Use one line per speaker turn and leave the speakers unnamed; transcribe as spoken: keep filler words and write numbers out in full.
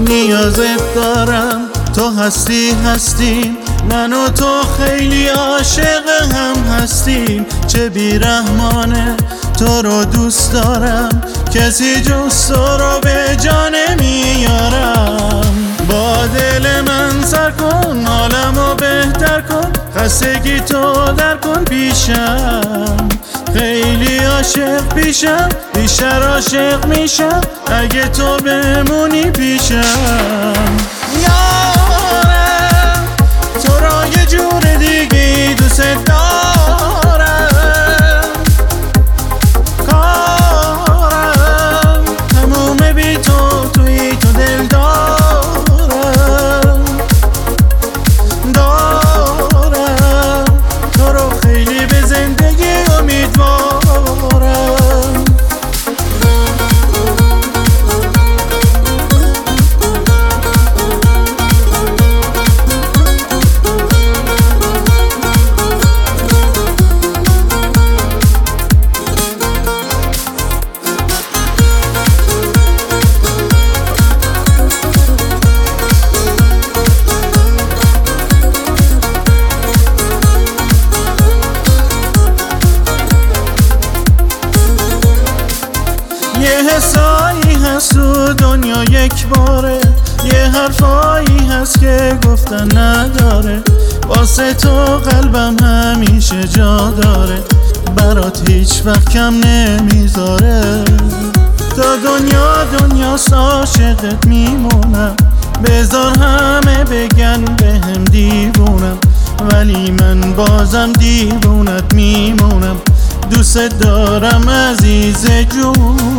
نیازت دارم، تو هستی هستیم، من و تو خیلی عاشق هم هستیم. چه بیرحمانه تو رو دوست دارم، کسی جز تو رو به جا نمیارم. با دل من سر کن، حالمو بهتر کن، خستگی تو در کن پیشم. خیلی عاشق پیشم، بیشتر عاشق میشم اگه تو بمونی پیشم. یارم تو را یه جور دیگه دوست دارم، کارم تمومه بی تو، توی تو دل دارم دارم تو رو خیلی به زندگی امیدوارم. یه حسایی هست تو دنیا یک باره، یه حرفایی هست که گفتن نداره. واسه تو قلبم همیشه جا داره، برات هیچ وقت کم نمیذاره. تا دنیا دنیا عاشقت میمونم، بذار همه بگن بهم دیوونم، ولی من بازم دیوونت میمونم. دوست دارم عزیز جون.